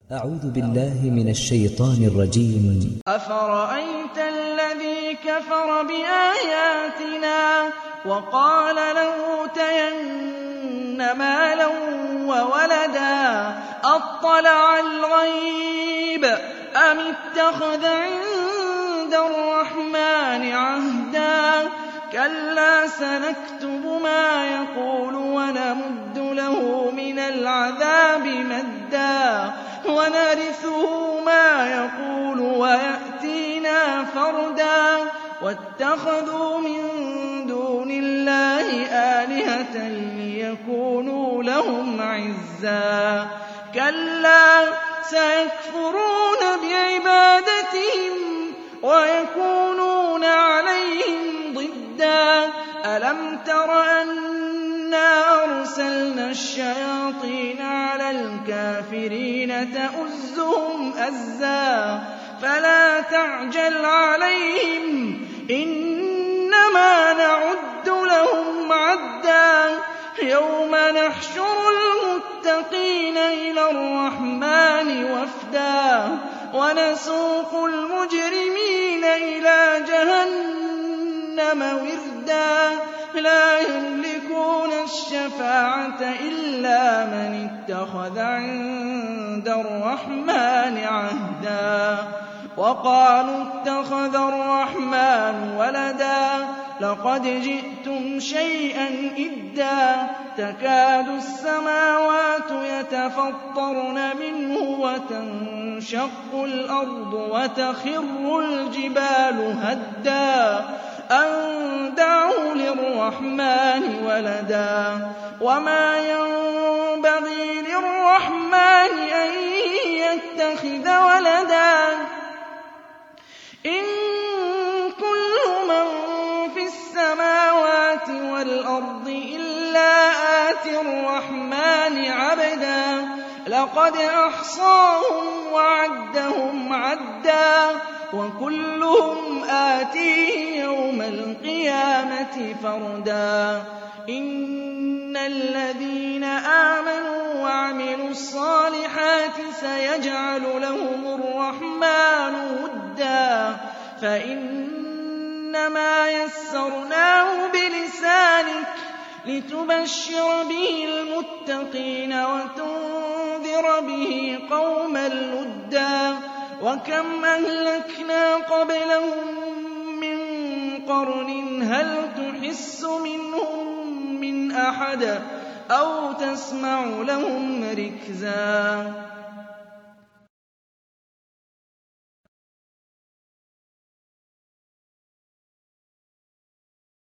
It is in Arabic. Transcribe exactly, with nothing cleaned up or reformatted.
أعوذ بالله من الشيطان الرجيم. أفرأيت الذي كفر بآياتنا وقال لأوتين مالا وولدا أطلع الغيب أم اتخذ عند الرحمن عهدا كلا سنكتب ما يقول ونمد له من العذاب مدا ونرثه ما يقول ويأتينا فردا واتخذوا من دون الله آلهة ليكونوا لهم عزا كلا سيكفرون بعبادتهم ويكونون عليهم ضدا ألم تر أنا أرسلنا الشياطين على الكافرين تؤزهم أزا فلا تعجل عليهم إنما نعد لهم عدا يوم نحشر المتقين إلى الرحمن وفدا ونسوق المجرمين إلى جهنم وردا لا يملكون الشفاعة إلا من اتخذ عند الرحمن عهدا وقالوا اتخذ الرحمن ولدا لقد جئتم شيئا إدا تكاد السماوات يتفطرن منه وتنشق الأرض وتخر الجبال هدا أن دعوا للرحمن ولدا وما ينبغي للرحمن أن يتخذ ولدا إن كل من في السماوات والأرض إلا آتي الرحمن عبدا لقد أحصاهم وعدهم عدا وكلهم آتيه يوم القيامة فردا إن الذين آمنوا وعملوا الصالحات سيجعل لهم الرحمن ودا فإنما يسرناه بلسانك لتبشر به المتقين وتنذر به قوما لدا وكم أهلكنا قبلهم من قرن هل تحس منهم من أحد أو تسمع لهم ركزا